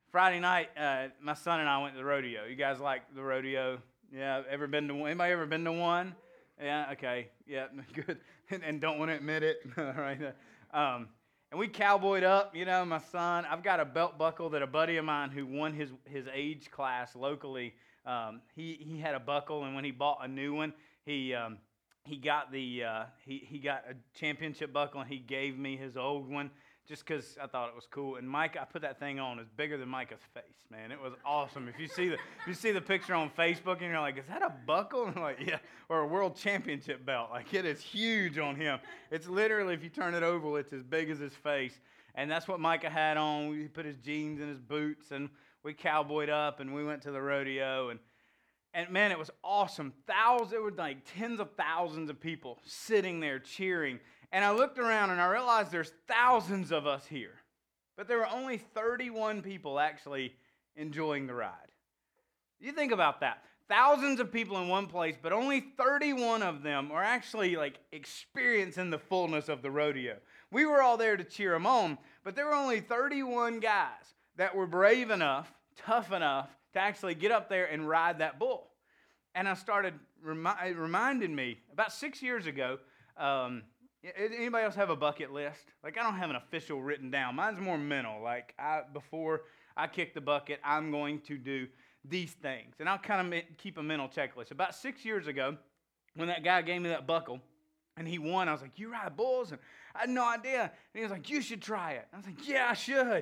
Friday night, my son and I went to the rodeo. You guys like the rodeo? Yeah, ever been to one? Anybody ever been to one? Yeah, okay, yeah, good. And don't want to admit it, right? And we cowboyed up, my son. I've got a belt buckle that a buddy of mine who won his age class locally, he had a buckle, and when he bought a new one, he got he got a championship buckle, and he gave me his old one just because I thought it was cool. And Mike, I put that thing on. It's bigger than Micah's face, man. It was awesome. If you see the picture on Facebook, and you're like, is that a buckle? And I'm like, yeah, or a world championship belt. Like, it is huge on him. It's literally, if you turn it oval, it's as big as his face. And that's what Micah had on. He put his jeans and his boots, and we cowboyed up, and we went to the rodeo, and man, it was awesome. There were like tens of thousands of people sitting there cheering. And I looked around and I realized there's thousands of us here. But there were only 31 people actually enjoying the ride. You think about that. Thousands of people in one place, but only 31 of them are actually like experiencing the fullness of the rodeo. We were all there to cheer them on, but there were only 31 guys that were brave enough, tough enough to actually get up there and ride that bull. And I started, it reminded me, about 6 years ago, anybody else have a bucket list? Like, I don't have an official written down. Mine's more mental. Like, before I kick the bucket, I'm going to do these things. And I'll kind of keep a mental checklist. About 6 years ago, when that guy gave me that buckle, and he won, I was like, you ride bulls? And I had no idea. And he was like, you should try it. And I was like, yeah, I should.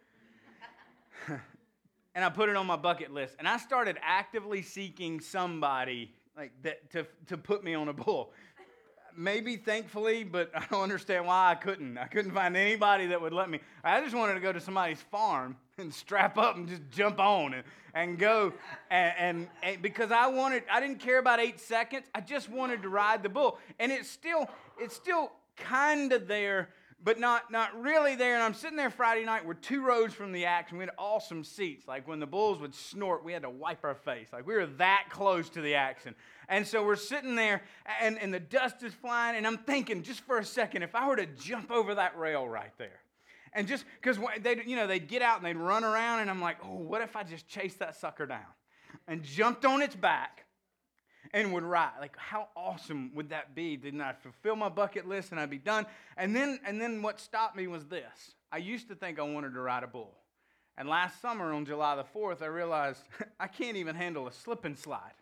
And I put it on my bucket list. And I started actively seeking somebody like that to put me on a bull. Maybe thankfully, but I don't understand why I couldn't. I couldn't find anybody that would let me. I just wanted to go to somebody's farm and strap up and just jump on and go. And because I didn't care about 8 seconds. I just wanted to ride the bull. And it's still kind of there, but not really there. And I'm sitting there Friday night. We're 2 rows from the action. We had awesome seats. Like when the bulls would snort, we had to wipe our face. Like we were that close to the action. And so we're sitting there, and the dust is flying. And I'm thinking, just for a second, if I were to jump over that rail right there, and just because they'd get out and they'd run around, and I'm like, oh, what if I just chased that sucker down and jumped on its back and would ride? Like, how awesome would that be? Didn't I fulfill my bucket list and I'd be done? And then what stopped me was this. I used to think I wanted to ride a bull. And last summer on July the 4th, I realized I can't even handle a slip and slide,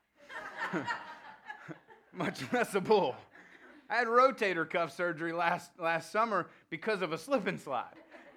much less a bull. I had rotator cuff surgery last summer because of a slip and slide.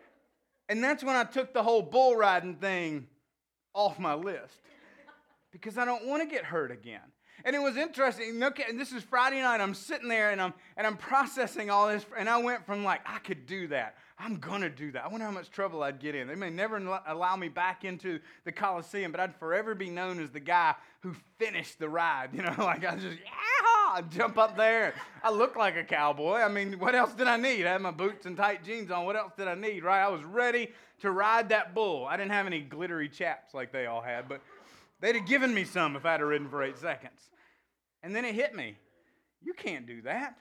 And that's when I took the whole bull riding thing off my list, because I don't want to get hurt again. And it was interesting. Okay, and this is Friday night. I'm sitting there and I'm processing all this, and I went from like, I could do that. I'm gonna do that. I wonder how much trouble I'd get in. They may never allow me back into the Coliseum, but I'd forever be known as the guy who finished the ride. Like I just I'd jump up there. I look like a cowboy. I mean, what else did I need? I had my boots and tight jeans on. What else did I need? Right? I was ready to ride that bull. I didn't have any glittery chaps like they all had, but they'd have given me some if I'd have ridden for 8 seconds. And then it hit me. You can't do that.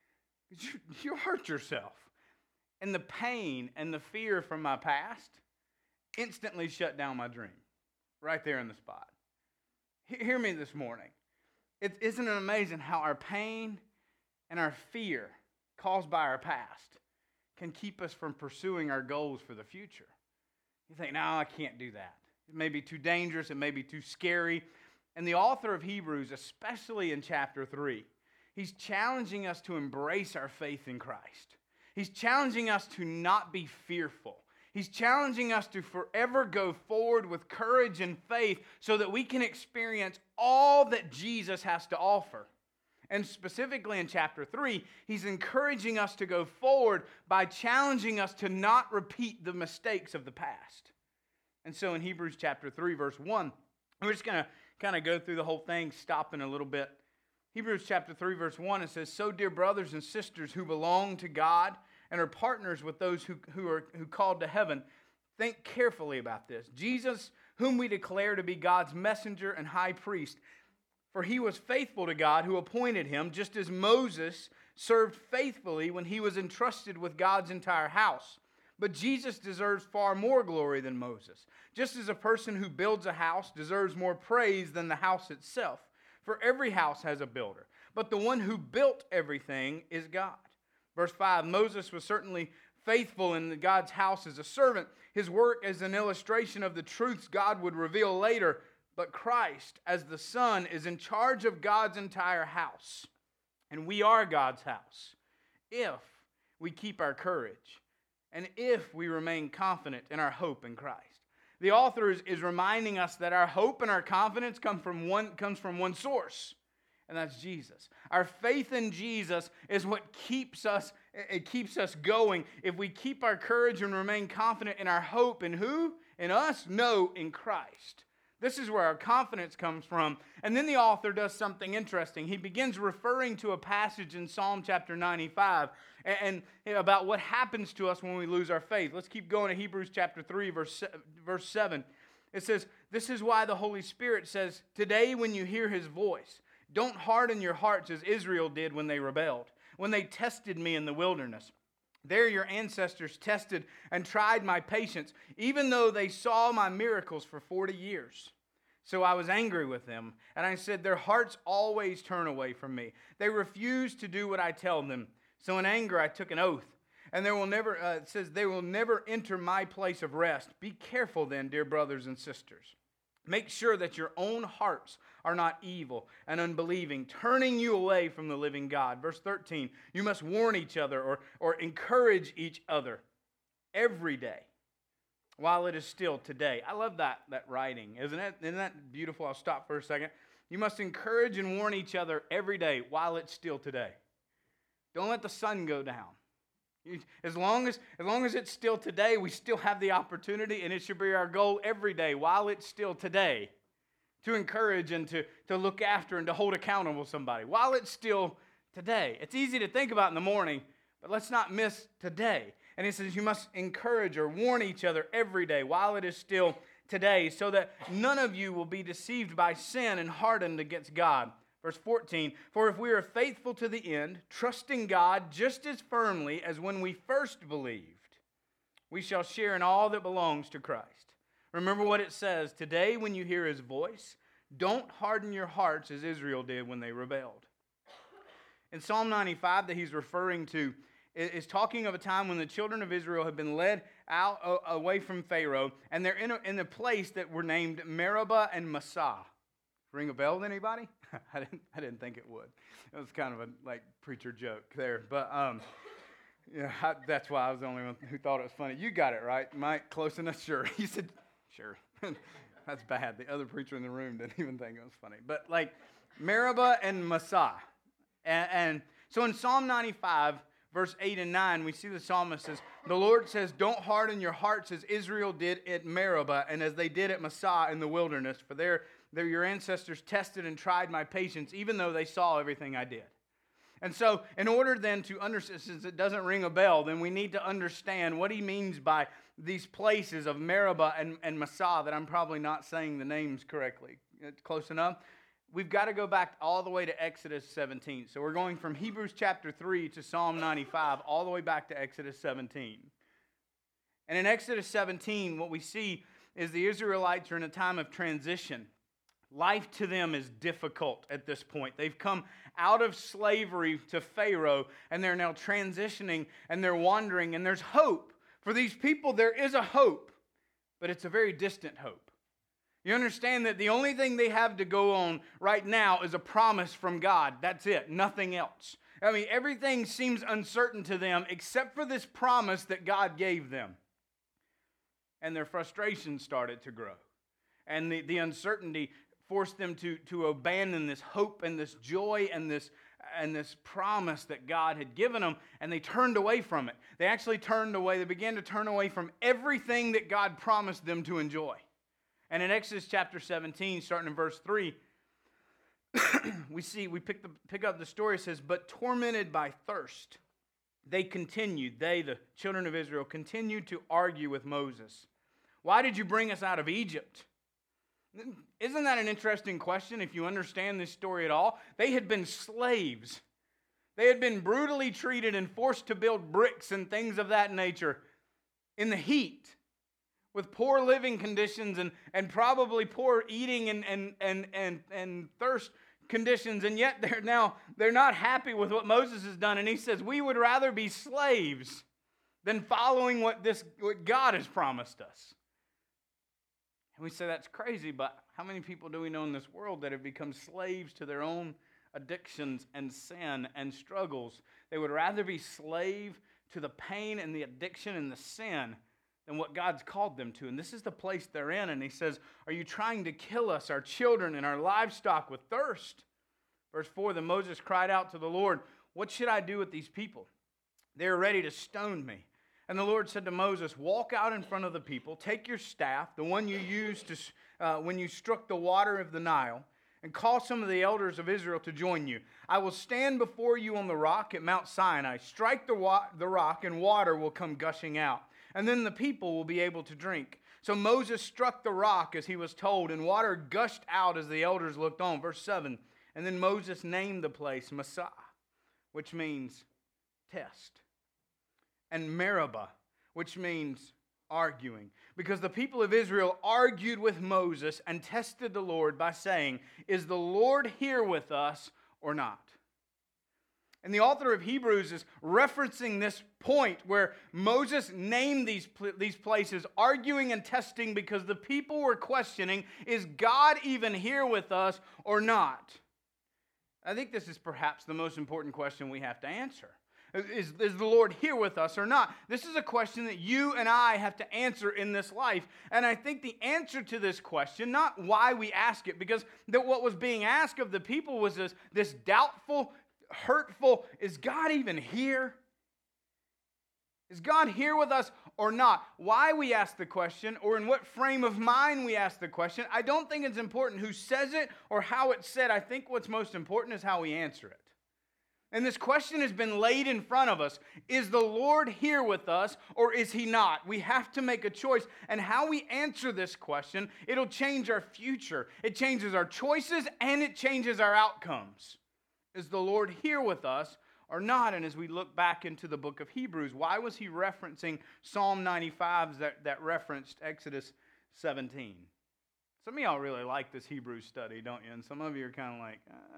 You'll hurt yourself. And the pain and the fear from my past instantly shut down my dream right there in the spot. Hear me this morning. Isn't it amazing how our pain and our fear caused by our past can keep us from pursuing our goals for the future? You think, no, I can't do that. It may be too dangerous. It may be too scary. And the author of Hebrews, especially in chapter 3, he's challenging us to embrace our faith in Christ. He's challenging us to not be fearful. He's challenging us to forever go forward with courage and faith so that we can experience all that Jesus has to offer. And specifically in chapter 3, he's encouraging us to go forward by challenging us to not repeat the mistakes of the past. And so in Hebrews chapter 3, verse 1, we're just going to kind of go through the whole thing, stopping a little bit. Hebrews chapter 3, verse 1, it says, "So, dear brothers and sisters who belong to God and are partners with those who called to heaven, think carefully about this. Jesus, whom we declare to be God's messenger and high priest, for he was faithful to God who appointed him, just as Moses served faithfully when he was entrusted with God's entire house. But Jesus deserves far more glory than Moses. Just as a person who builds a house deserves more praise than the house itself. For every house has a builder, but the one who built everything is God. Verse 5, Moses was certainly faithful in God's house as a servant. His work as an illustration of the truths God would reveal later. But Christ, as the Son, is in charge of God's entire house. And we are God's house if we keep our courage and if we remain confident in our hope in Christ. The author is reminding us that our hope and our confidence comes from one source, and that's Jesus. Our faith in Jesus is what keeps us going. If we keep our courage and remain confident in our hope in who? In us? No, in Christ. This is where our confidence comes from. And then the author does something interesting. He begins referring to a passage in Psalm chapter 95 and about what happens to us when we lose our faith. Let's keep going to Hebrews chapter 3, verse 7. It says, "This is why the Holy Spirit says, 'Today when you hear his voice, don't harden your hearts as Israel did when they rebelled, when they tested me in the wilderness. There your ancestors tested and tried my patience, even though they saw my miracles for 40 years. So I was angry with them, and I said, their hearts always turn away from me. They refuse to do what I tell them. So in anger I took an oath, and it says, they will never enter my place of rest. Be careful then, dear brothers and sisters. Make sure that your own hearts are not evil and unbelieving, turning you away from the living God.'" Verse 13, "You must warn each other or encourage each other every day while it is still today." I love that writing, isn't it? Isn't that beautiful? I'll stop for a second. You must encourage and warn each other every day while it's still today. Don't let the sun go down. As long as it's still today, we still have the opportunity, and it should be our goal every day while it's still today to encourage and to look after and to hold accountable somebody while it's still today. It's easy to think about in the morning, but let's not miss today. And it says you must encourage or warn each other every day while it is still today, so that none of you will be deceived by sin and hardened against God. Verse 14, "For if we are faithful to the end, trusting God just as firmly as when we first believed, we shall share in all that belongs to Christ." Remember what it says, "Today when you hear his voice, don't harden your hearts as Israel did when they rebelled." In Psalm 95 that he's referring to is talking of a time when the children of Israel had been led out away from Pharaoh, and they're in a place that were named Meribah and Massah. Ring a bell to anybody? I didn't think it would. It was kind of a preacher joke there, but that's why I was the only one who thought it was funny. You got it right, Mike. Close enough. Sure. He said, "Sure." That's bad. The other preacher in the room didn't even think it was funny. But Meribah and Massah, and so in Psalm 95. Verse 8 and 9, we see the psalmist says, the Lord says, "Don't harden your hearts as Israel did at Meribah and as they did at Massah in the wilderness, for there your ancestors tested and tried my patience, even though they saw everything I did." And so, in order then to understand, since it doesn't ring a bell, then we need to understand what he means by these places of Meribah and Massah, that I'm probably not saying the names correctly. It's close enough? We've got to go back all the way to Exodus 17. So we're going from Hebrews chapter 3 to Psalm 95, all the way back to Exodus 17. And in Exodus 17, what we see is the Israelites are in a time of transition. Life to them is difficult at this point. They've come out of slavery to Pharaoh, and they're now transitioning, and they're wandering, and there's hope. For these people, there is a hope, but it's a very distant hope. You understand that the only thing they have to go on right now is a promise from God. That's it, nothing else. I mean, everything seems uncertain to them except for this promise that God gave them. And their frustration started to grow. And the uncertainty forced them to abandon this hope and this joy and this promise that God had given them, and they turned away from it. They actually turned away. They began to turn away from everything that God promised them to enjoy. And in Exodus chapter 17, starting in verse 3, we pick up the story. It says, "But tormented by thirst, they, the children of Israel, continued to argue with Moses. 'Why did you bring us out of Egypt?'" Isn't that an interesting question if you understand this story at all? They had been slaves. They had been brutally treated and forced to build bricks and things of that nature. in the heat, with poor living conditions and probably poor eating and thirst conditions, and yet they're not happy with what Moses has done. And he says, we would rather be slaves than following what God has promised us. And we say that's crazy, but how many people do we know in this world that have become slaves to their own addictions and sin and struggles? They would rather be slave to the pain and the addiction and the sin than what God's called them to. And this is the place they're in. And he says, are you trying to kill us, our children, and our livestock with thirst? Verse 4, then Moses cried out to the Lord, what should I do with these people? They are ready to stone me. And the Lord said to Moses, walk out in front of the people, take your staff, the one you used when you struck the water of the Nile, and call some of the elders of Israel to join you. I will stand before you on the rock at Mount Sinai. Strike the rock, and water will come gushing out. And then the people will be able to drink. So Moses struck the rock as he was told, and water gushed out as the elders looked on. Verse 7, and then Moses named the place Massah, which means test, and Meribah, which means arguing. Because the people of Israel argued with Moses and tested the Lord by saying, is the Lord here with us or not? And the author of Hebrews is referencing this point where Moses named these places, arguing and testing because the people were questioning, is God even here with us or not? I think this is perhaps the most important question we have to answer. Is the Lord here with us or not? This is a question that you and I have to answer in this life. And I think the answer to this question, not why we ask it, because what was being asked of the people was this doubtful, hurtful, is God even here? Is God here with us or not? Why we ask the question, or in what frame of mind we ask the question, I don't think it's important who says it or how it's said. I think what's most important is how we answer it. And this question has been laid in front of us. Is the Lord here with us or is he not? We have to make a choice. And how we answer this question, it'll change our future. It changes our choices and it changes our outcomes. Is the Lord here with us or not? And as we look back into the book of Hebrews, why was he referencing Psalm 95 that referenced Exodus 17? Some of y'all really like this Hebrews study, don't you? And some of you are kind of like,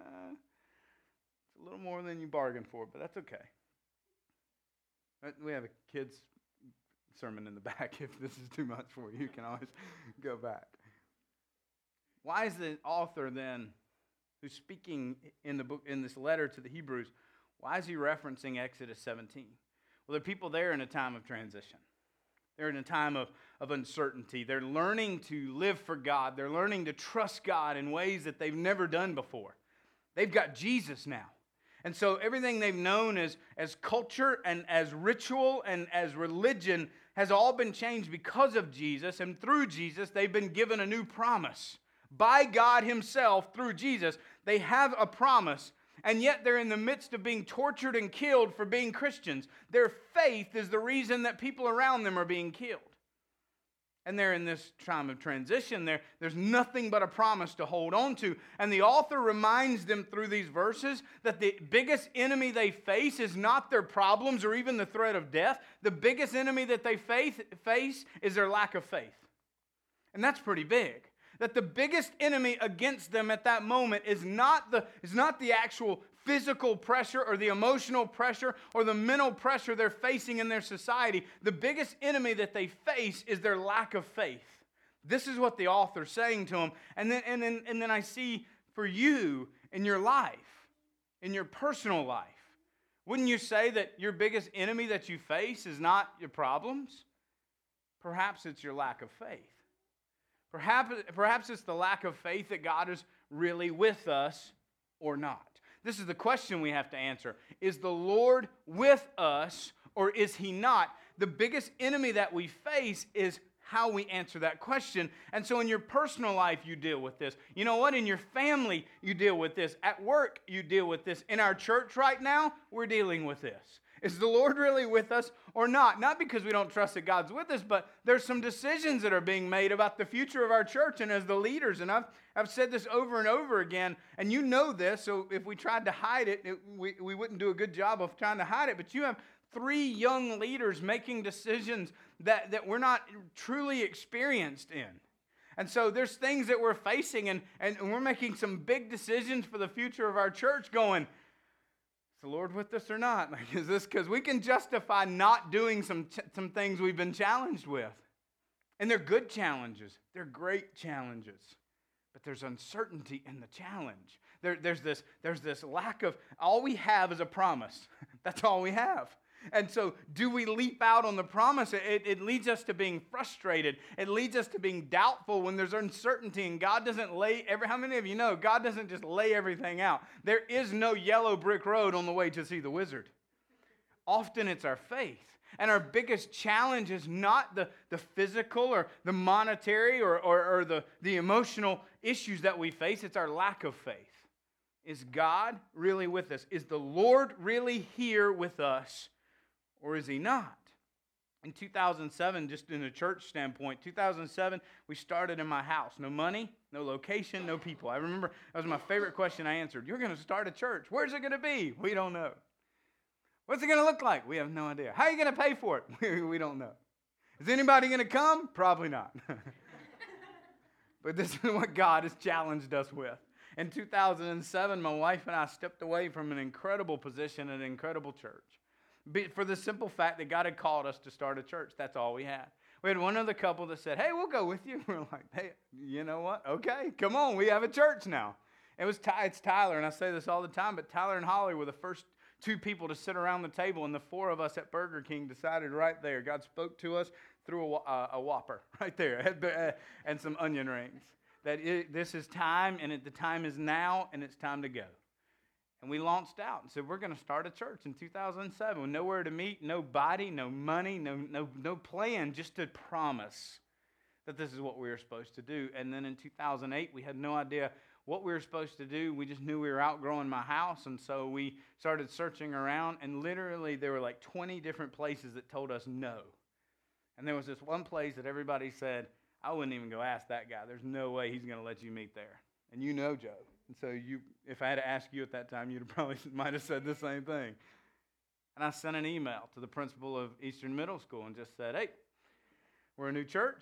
it's a little more than you bargained for, but that's okay. We have a kids' sermon in the back. If this is too much for you, you can always go back. Why is the author then, who's speaking in the book, in this letter to the Hebrews, why is he referencing Exodus 17? Well, there are people there in a time of transition. They're in a time of uncertainty. They're learning to live for God. They're learning to trust God in ways that they've never done before. They've got Jesus now. And so everything they've known as culture and as ritual and as religion has all been changed because of Jesus. And through Jesus, they've been given a new promise. By God himself, through Jesus, they have a promise. And yet they're in the midst of being tortured and killed for being Christians. Their faith is the reason that people around them are being killed. And they're in this time of transition. There's nothing but a promise to hold on to. And the author reminds them through these verses that the biggest enemy they face is not their problems or even the threat of death. The biggest enemy that they face is their lack of faith. And that's pretty big. That the biggest enemy against them at that moment is not the actual physical pressure or the emotional pressure or the mental pressure they're facing in their society. The biggest enemy that they face is their lack of faith. This is what the author's saying to them. And then I see for you in your life, in your personal life, wouldn't you say that your biggest enemy that you face is not your problems? Perhaps it's your lack of faith. Perhaps it's the lack of faith that God is really with us or not. This is the question we have to answer. Is the Lord with us or is he not? The biggest enemy that we face is how we answer that question. And so in your personal life, you deal with this. You know what? In your family, you deal with this. At work, you deal with this. In our church right now, we're dealing with this. Is the Lord really with us or not? Not because we don't trust that God's with us, but there's some decisions that are being made about the future of our church and as the leaders. And I've said this over and over again, and you know this, so if we tried to hide it, we wouldn't do a good job of trying to hide it. But you have 3 young leaders making decisions that we're not truly experienced in. And so there's things that we're facing, and we're making some big decisions for the future of our church going, is the Lord with us or not? Like, is this because we can justify not doing some things we've been challenged with? And they're good challenges. They're great challenges. But there's uncertainty in the challenge. There's this lack of, all we have is a promise. That's all we have. And so do we leap out on the promise? It leads us to being frustrated. It leads us to being doubtful when there's uncertainty, and God doesn't how many of you know God doesn't just lay everything out? There is no yellow brick road on the way to see the wizard. Often it's our faith. And our biggest challenge is not the physical or the monetary or the emotional issues that we face. It's our lack of faith. Is God really with us? Is the Lord really here with us? Or is he not? In 2007, just in a church standpoint, 2007, we started in my house. No money, no location, no people. I remember that was my favorite question I answered. You're going to start a church. Where's it going to be? We don't know. What's it going to look like? We have no idea. How are you going to pay for it? We don't know. Is anybody going to come? Probably not. But this is what God has challenged us with. In 2007, my wife and I stepped away from an incredible position at an incredible church. For the simple fact that God had called us to start a church. That's all we had. We had one other couple that said, hey, we'll go with you. We're like, hey, you know what? Okay, come on. We have a church now. It's Tyler, and I say this all the time, but Tyler and Holly were the first two people to sit around the table, and the four of us at Burger King decided right there. God spoke to us through a Whopper right there and some onion rings. That this is time, and the time is now, and it's time to go. And we launched out and said, we're going to start a church in 2007 with nowhere to meet, no body, no money, no plan, just a promise that this is what we were supposed to do. And then in 2008, we had no idea what we were supposed to do. We just knew we were outgrowing my house, and so we started searching around, and literally there were like 20 different places that told us no. And there was this one place that everybody said, I wouldn't even go ask that guy. There's no way he's going to let you meet there. And you know Joe. And so if I had to ask you at that time, you'd probably might have said the same thing. And I sent an email to the principal of Eastern Middle School and just said, hey, we're a new church,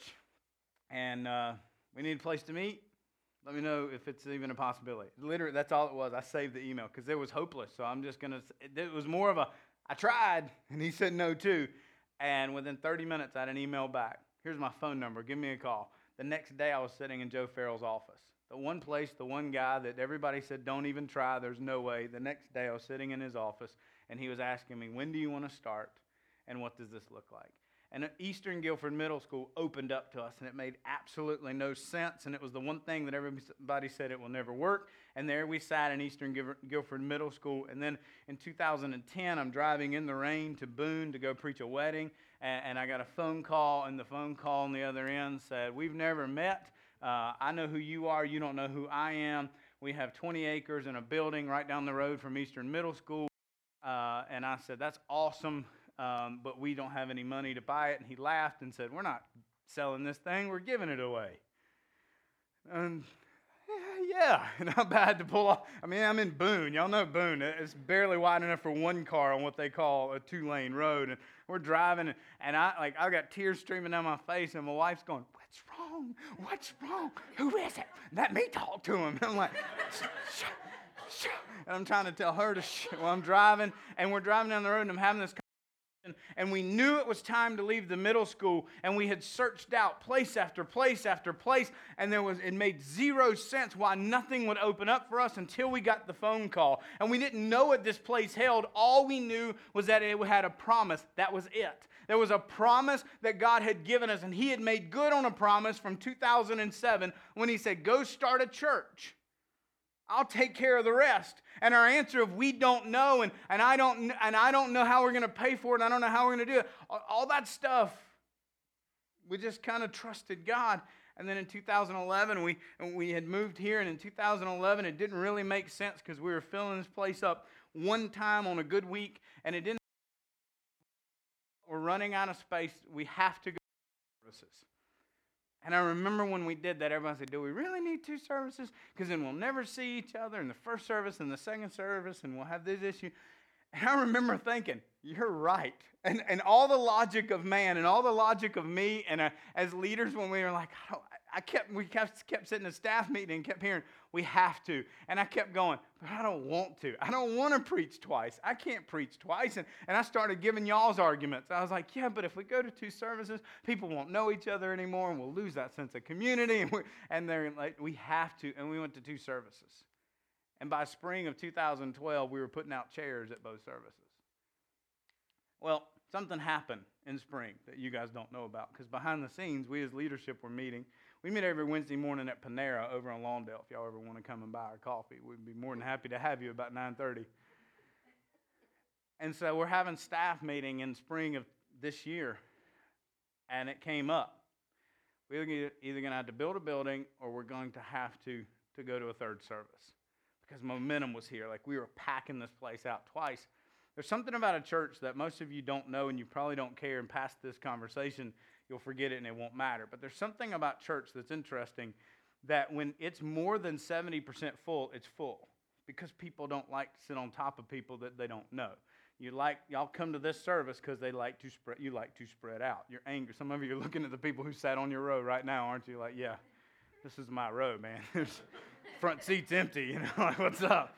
and we need a place to meet. Let me know if it's even a possibility. Literally, that's all it was. I saved the email because it was hopeless. So I'm just going to, it was more of I tried, and he said no too. And within 30 minutes, I had an email back. Here's my phone number. Give me a call. The next day, I was sitting in Joe Farrell's office. The one place, the one guy that everybody said, don't even try, there's no way. The next day, I was sitting in his office, and he was asking me, when do you want to start, and what does this look like? And Eastern Guilford Middle School opened up to us, and it made absolutely no sense, and it was the one thing that everybody said it will never work. And there we sat in Eastern Guilford Middle School. And then in 2010, I'm driving in the rain to Boone to go preach a wedding, and I got a phone call, and the phone call on the other end said, we've never met. I know who you are. You don't know who I am. We have 20 acres and a building right down the road from Eastern Middle School. And I said, that's awesome, but we don't have any money to buy it. And he laughed and said, we're not selling this thing. We're giving it away. And yeah, and I'm bad to pull off. I mean, I'm in Boone. Y'all know Boone. It's barely wide enough for one car on what they call a 2-lane road. And we're driving, and I got tears streaming down my face, and my wife's going, what's wrong? What's wrong? Who is it? Let me talk to him. And I'm like, shh. And I'm trying to tell her to shh while I'm driving, and we're driving down the road, and I'm having this conversation, and we knew it was time to leave the middle school, and we had searched out place after place after place, and it made zero sense why nothing would open up for us until we got the phone call. And we didn't know what this place held. All we knew was that it had a promise. That was it. There was a promise that God had given us, and he had made good on a promise from 2007 when he said, go start a church. I'll take care of the rest. And our answer of we don't know, and I don't know how we're going to pay for it, and I don't know how we're going to do it. All that stuff, we just kind of trusted God. And then in 2011, we had moved here, and in 2011, it didn't really make sense because we were filling this place up one time on a good week, and it didn't. We're running out of space. We have to go to services. And I remember when we did that, everybody said, do we really need 2 services? Because then we'll never see each other in the first service and the second service, and we'll have this issue. And I remember thinking, you're right. And all the logic of man and all the logic of me and as leaders when we were like, we kept sitting in a staff meeting and kept hearing, we have to. And I kept going, but I don't want to. I don't want to preach twice. I can't preach twice. And I started giving y'all's arguments. I was like, yeah, but if we go to 2 services, people won't know each other anymore and we'll lose that sense of community. And they're like, we have to. And we went to 2 services. And by spring of 2012, we were putting out chairs at both services. Well, something happened in spring that you guys don't know about, because behind the scenes, we as leadership were meeting. We meet every Wednesday morning at Panera over on Lawndale. If y'all ever want to come and buy our coffee, we'd be more than happy to have you about 9:30. And so we're having staff meeting in spring of this year, and it came up. We're either going to have to build a building or we're going to have to go to a 3rd service, because momentum was here. Like, we were packing this place out twice. There's something about a church that most of you don't know, and you probably don't care, and past this conversation, you'll forget it and it won't matter. But there's something about church that's interesting, that when it's more than 70% full, it's full, because people don't like to sit on top of people that they don't know. Y'all come to this service because you like to spread out. You're angry. Some of you are looking at the people who sat on your row right now, aren't you? Like, yeah, this is my row, man. There's front seat's empty, you know, like, what's up?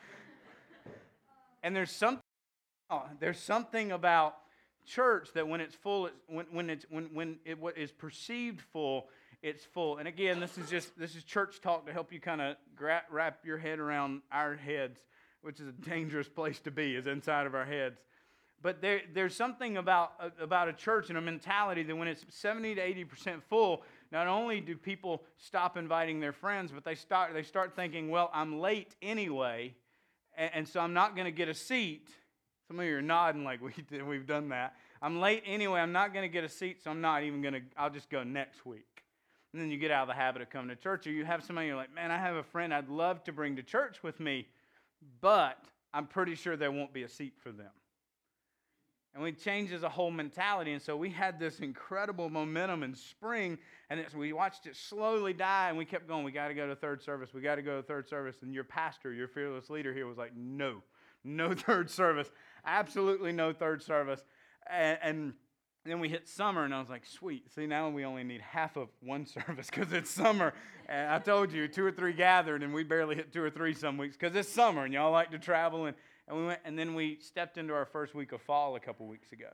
And there's something about church that when it's full, when it is perceived full, it's full. And again, this is church talk to help you kind of wrap your head around our heads, which is a dangerous place to be, is inside of our heads. But there's something about a church and a mentality that when it's 70 to 80% full, not only do people stop inviting their friends, but they start thinking, well, I'm late anyway, and so I'm not going to get a seat. Some of you are nodding like we've done that. I'm late anyway. I'm not going to get a seat, so I'll just go next week. And then you get out of the habit of coming to church, or you have somebody you're like, man, I have a friend I'd love to bring to church with me, but I'm pretty sure there won't be a seat for them. And it changes a whole mentality. And so we had this incredible momentum in spring, and we watched it slowly die, and we kept going. We got to go to 3rd service. We got to go to 3rd service. And your pastor, your fearless leader here was like, no 3rd service. Absolutely no 3rd service. And then we hit summer, and I was like, sweet. See, now we only need half of 1 service because it's summer. And I told you, 2 or 3 gathered, and we barely hit 2 or 3 some weeks because it's summer, and y'all like to travel. And we went, and then we stepped into our first week of fall a couple weeks ago.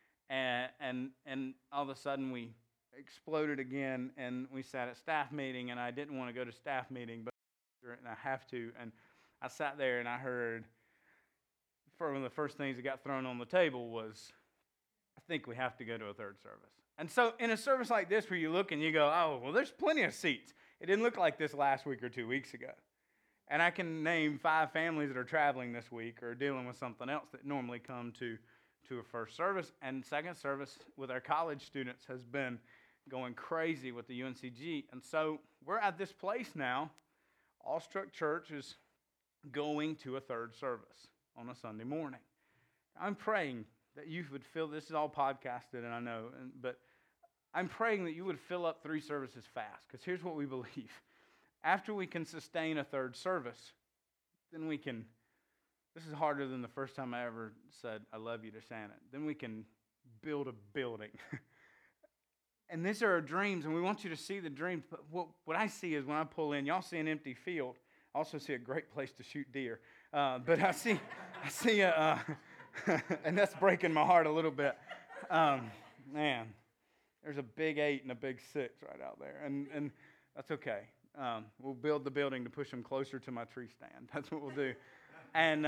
And all of a sudden, we exploded again, and we sat at staff meeting, and I didn't want to go to staff meeting, but I have to. And I sat there, and I heard, one of the first things that got thrown on the table was, I think we have to go to a 3rd service. And so in a service like this where you look and you go, oh, well, there's plenty of seats. It didn't look like this last week or 2 weeks ago. And I can name 5 families that are traveling this week or dealing with something else that normally come to a first service. And second service with our college students has been going crazy with the UNCG. And so we're at this place now. Awestruck Church is going to a 3rd service on a Sunday morning. I'm praying that you would fill, this is all podcasted, and I know, but I'm praying that you would fill up 3 services fast, because here's what we believe. After we can sustain a 3rd service, then we can, this is harder than the first time I ever said, I love you to Shannon. Then we can build a building. And these are our dreams, and we want you to see the dreams. But what I see is when I pull in, y'all see an empty field. I also see a great place to shoot deer. But I see and that's breaking my heart a little bit. Man, there's a big 8 and a big 6 right out there, and that's okay. We'll build the building to push them closer to my tree stand. That's what we'll do. And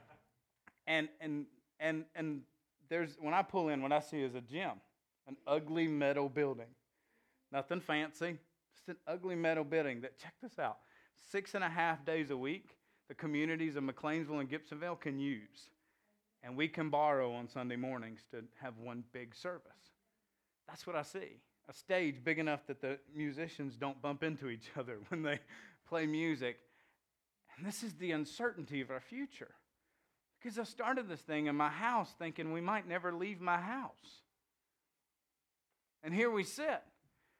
there's, when I pull in, what I see is a gym, an ugly metal building, nothing fancy, just an ugly metal building that, check this out, 6.5 days a week, the communities of McLeansville and Gibsonville can use. And we can borrow on Sunday mornings to have one big service. That's what I see. A stage big enough that the musicians don't bump into each other when they play music. And this is the uncertainty of our future. Because I started this thing in my house thinking we might never leave my house. And here we sit.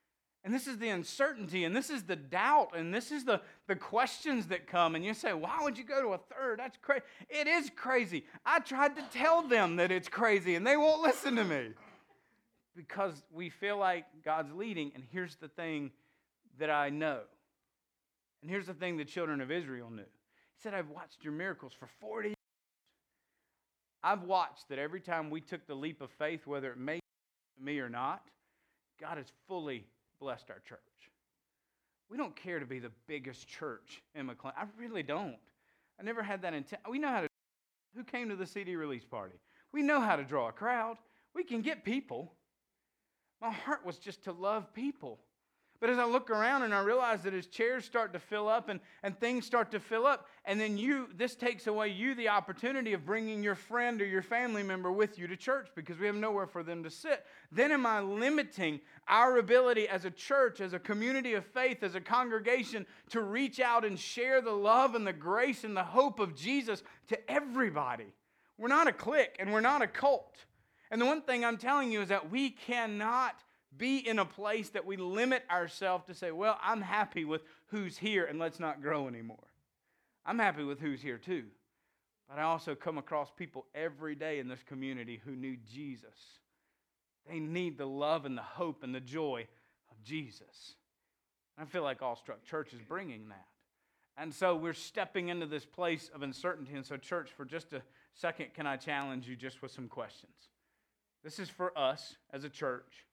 And this is the uncertainty, and this is the doubt, and this is the questions that come. And you say, why would you go to a third? That's crazy. It is crazy. I tried to tell them that it's crazy, and they won't listen to me. Because we feel like God's leading, and here's the thing that I know. And here's the thing the children of Israel knew. He said, I've watched your miracles for 40 years. I've watched that every time we took the leap of faith, whether it made me or not, God has fully blessed our church. We don't care to be the biggest church in McLean. I really don't. I never had that intent. We know how to. Who came to the CD release party? We know how to draw a crowd. We can get people. My heart was just to love people. But as I look around and I realize that as chairs start to fill up and things start to fill up, and then this takes away the opportunity of bringing your friend or your family member with you to church because we have nowhere for them to sit, then am I limiting our ability as a church, as a community of faith, as a congregation to reach out and share the love and the grace and the hope of Jesus to everybody? We're not a clique and we're not a cult. And the one thing I'm telling you is that we cannot be in a place that we limit ourselves to say, well, I'm happy with who's here and let's not grow anymore. I'm happy with who's here too. But I also come across people every day in this community who need Jesus. They need the love and the hope and the joy of Jesus. I feel like Awestruck Church is bringing that. And so we're stepping into this place of uncertainty. And so, church, for just a second, can I challenge you just with some questions? This is for us as a church.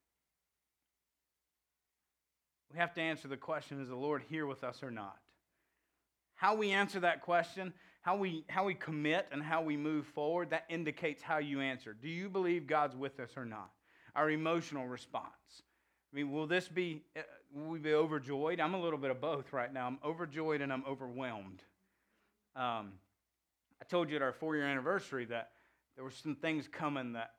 We have to answer the question, is the Lord here with us or not? How we answer that question, how we commit and how we move forward, that indicates how you answer. Do you believe God's with us or not? Our emotional response. I mean, will we be overjoyed? I'm a little bit of both right now. I'm overjoyed and I'm overwhelmed. I told you at our 4-year anniversary that there were some things coming that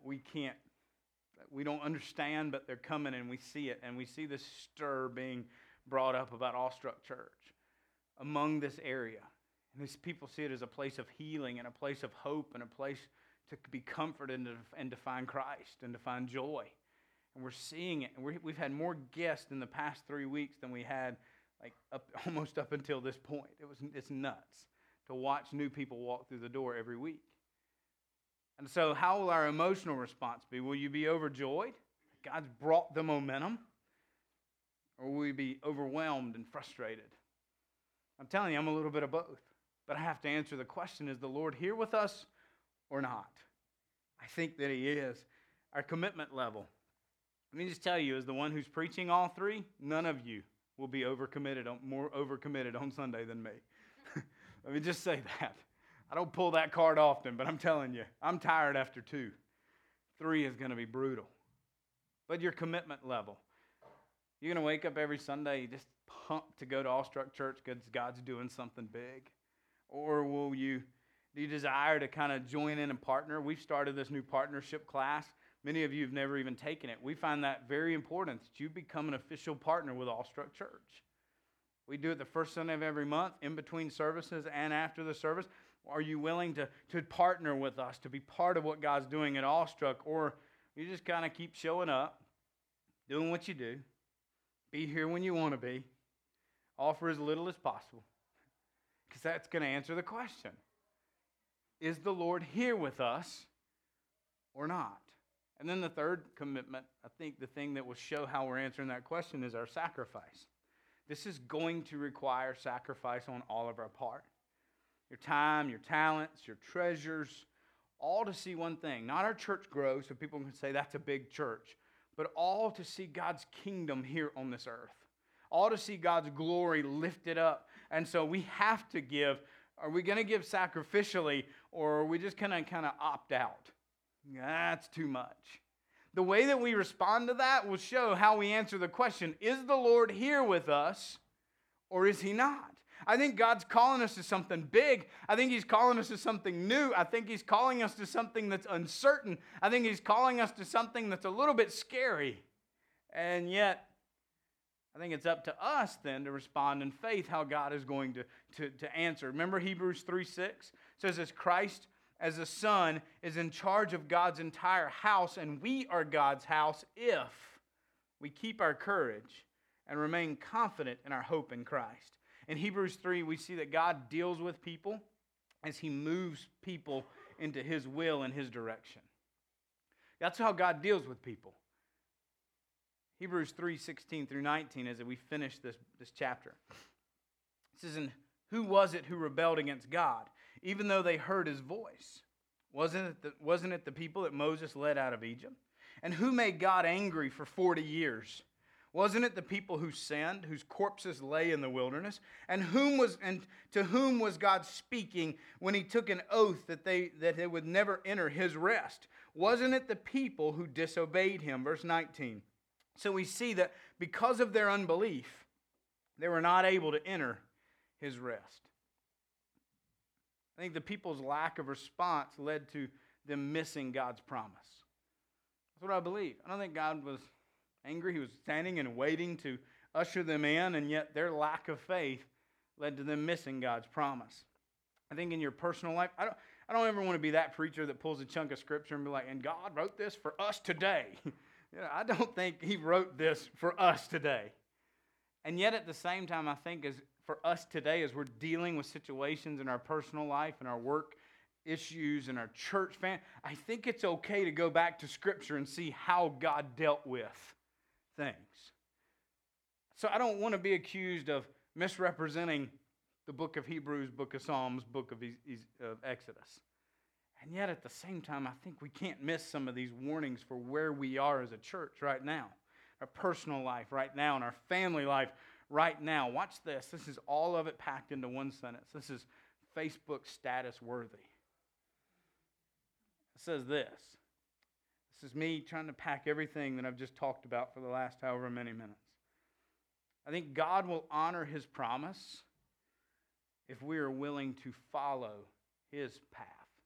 we don't understand, but they're coming and we see it. And we see this stir being brought up about Awestruck Church among this area. And these people see it as a place of healing and a place of hope and a place to be comforted and to find Christ and to find joy. And we're seeing it. And we've had more guests in the past 3 weeks than we had almost up until this point. It's nuts to watch new people walk through the door every week. And so how will our emotional response be? Will you be overjoyed? God's brought the momentum. Or will we be overwhelmed and frustrated? I'm telling you, I'm a little bit of both. But I have to answer the question, is the Lord here with us or not? I think that He is. Our commitment level. Let me just tell you, as the one who's preaching all three, none of you will be more overcommitted on Sunday than me. Let me just say that. I don't pull that card often, but I'm telling you, I'm tired after 2. 3 is going to be brutal. But your commitment level. You're going to wake up every Sunday just pumped to go to Awestruck Church because God's doing something big? Or do you desire to kind of join in and partner? We've started this new partnership class. Many of you have never even taken it. We find that very important, that you become an official partner with Awestruck Church. We do it the first Sunday of every month, in between services and after the service. Are you willing to partner with us, to be part of what God's doing at Awestruck? Or you just kind of keep showing up, doing what you do, be here when you want to be, offer as little as possible? Because that's going to answer the question. Is the Lord here with us or not? And then the third commitment, I think the thing that will show how we're answering that question is our sacrifice. This is going to require sacrifice on all of our part. Your time, your talents, your treasures, all to see one thing. Not our church grow so people can say that's a big church, but all to see God's kingdom here on this earth. All to see God's glory lifted up. And so we have to give. Are we going to give sacrificially, or are we just going to kind of opt out? That's too much. The way that we respond to that will show how we answer the question, is the Lord here with us, or is He not? I think God's calling us to something big. I think He's calling us to something new. I think He's calling us to something that's uncertain. I think He's calling us to something that's a little bit scary. And yet, I think it's up to us then to respond in faith how God is going to answer. Remember Hebrews 3:6 says, as Christ as the Son is in charge of God's entire house, and we are God's house if we keep our courage and remain confident in our hope in Christ. In Hebrews 3, we see that God deals with people as he moves people into his will and his direction. That's how God deals with people. Hebrews 3:16 through 19, as we finish this chapter. It says, "And who was it who rebelled against God, even though they heard his voice? Wasn't it the people that Moses led out of Egypt? And who made God angry for 40 years? Wasn't it the people who sinned, whose corpses lay in the wilderness? And to whom was God speaking when he took an oath that they would never enter his rest? Wasn't it the people who disobeyed him?" Verse 19. So we see that because of their unbelief, they were not able to enter his rest. I think the people's lack of response led to them missing God's promise. That's what I believe. I don't think God was angry. He was standing and waiting to usher them in, and yet their lack of faith led to them missing God's promise. I think in your personal life, I don't ever want to be that preacher that pulls a chunk of scripture and be like, "And God wrote this for us today." I don't think he wrote this for us today. And yet at the same time, I think as for us today, as we're dealing with situations in our personal life and our work issues and our church family, I think it's okay to go back to Scripture and see how God dealt with things. So I don't want to be accused of misrepresenting the book of Hebrews, book of Psalms, book of Exodus. And yet at the same time, I think we can't miss some of these warnings for where we are as a church right now. Our personal life right now and our family life right now. Watch this. This is all of it packed into one sentence. This is Facebook status worthy. It says this. This is me trying to pack everything that I've just talked about for the last however many minutes. I think God will honor his promise if we are willing to follow his path.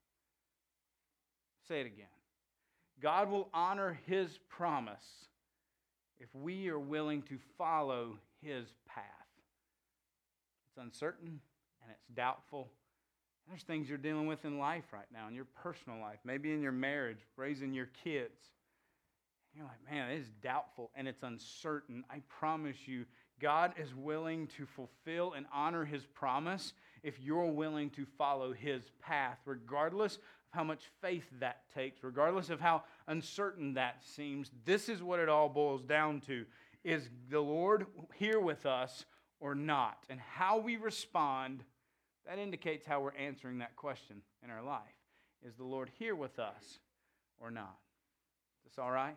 Say it again. God will honor his promise if we are willing to follow his path. It's uncertain and it's doubtful. There's things you're dealing with in life right now, in your personal life, maybe in your marriage, raising your kids. You're like, man, it is doubtful and it's uncertain. I promise you, God is willing to fulfill and honor his promise if you're willing to follow his path, regardless of how much faith that takes, regardless of how uncertain that seems. This is what it all boils down to. Is the Lord here with us or not? And how we respond, that indicates how we're answering that question in our life. Is the Lord here with us or not? Is this all right?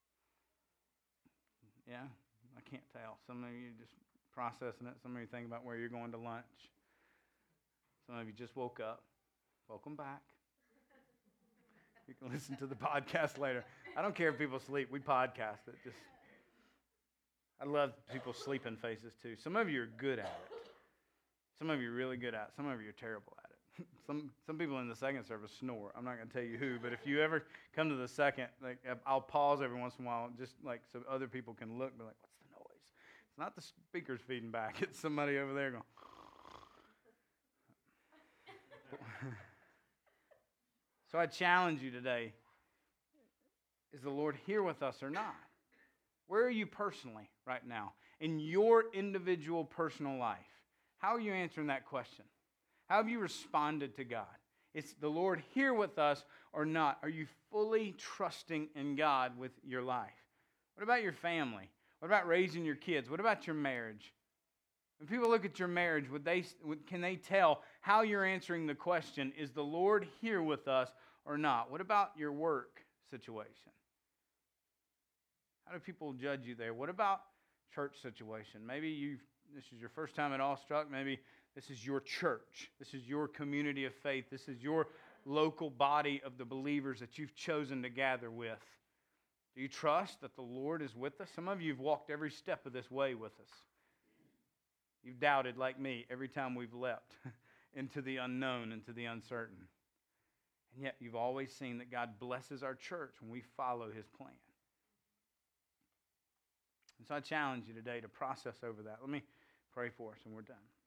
Yeah? I can't tell. Some of you are just processing it. Some of you think about where you're going to lunch. Some of you just woke up. Welcome back. You can listen to the podcast later. I don't care if people sleep. We podcast it. I love people's sleeping faces too. Some of you are good at it. Some of you are really good at it. Some of you are terrible at it. Some people in the second service snore. I'm not going to tell you who, but if you ever come to the second, like I'll pause every once in a while, just like so other people can look and be like, "What's the noise?" It's not the speakers feeding back. It's somebody over there going. So I challenge you today, is the Lord here with us or not? Where are you personally right now in your individual personal life? How are you answering that question? How have you responded to God? Is the Lord here with us or not? Are you fully trusting in God with your life? What about your family? What about raising your kids? What about your marriage? When people look at your marriage, can they tell how you're answering the question, is the Lord here with us or not? What about your work situation? How do people judge you there? What about church situation? Maybe this is your first time at Awestruck. Maybe this is your church. This is your community of faith. This is your local body of the believers that you've chosen to gather with. Do you trust that the Lord is with us? Some of you have walked every step of this way with us. You've doubted, like me, every time we've leapt into the unknown, into the uncertain. And yet you've always seen that God blesses our church when we follow his plan. And so I challenge you today to process over that. Let me pray for us and we're done.